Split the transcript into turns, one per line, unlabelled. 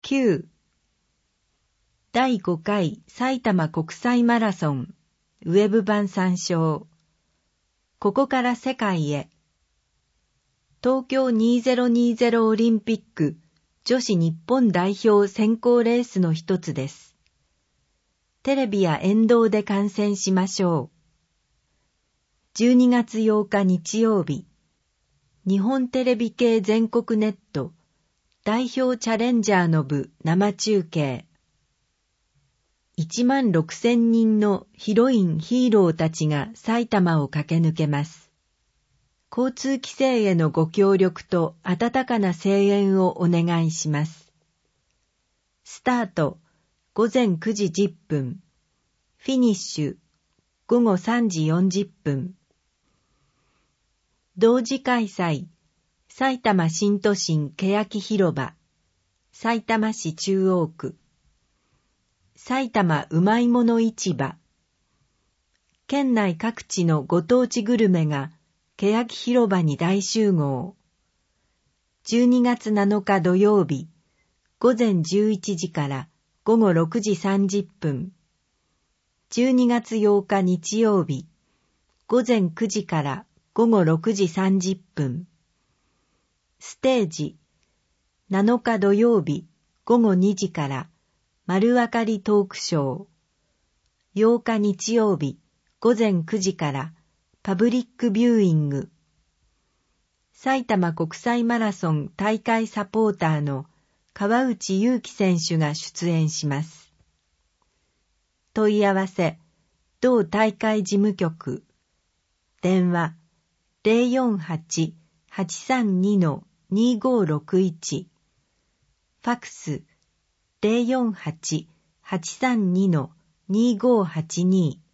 9. 第5回埼玉国際マラソンウェブ版参照。ここから世界へ。東京2020オリンピック女子日本代表選考レースの一つです。テレビや沿道で観戦しましょう。12月8日日曜日、日本テレビ系全国ネット代表チャレンジャーの部生中継。16,000人のヒロイン・ヒーローたちが埼玉を駆け抜けます。交通規制へのご協力と温かな声援をお願いします。スタート午前9時10分。フィニッシュ午後3時40分。同時開催埼玉新都心欅広場、さいたま市中央区、埼玉うまいもの市場。県内各地のご当地グルメが欅広場に大集合。12月7日土曜日、午前11時から午後6時30分。12月8日日曜日、午前9時から午後6時30分。ステージ、7日土曜日、午後2時から丸わかりトークショー。8日日曜日、午前9時からパブリックビューイング。埼玉国際マラソン大会サポーターの川内優輝選手が出演します。問い合わせ、同大会事務局。電話、048-832-2561。ファクス、048-832-2582。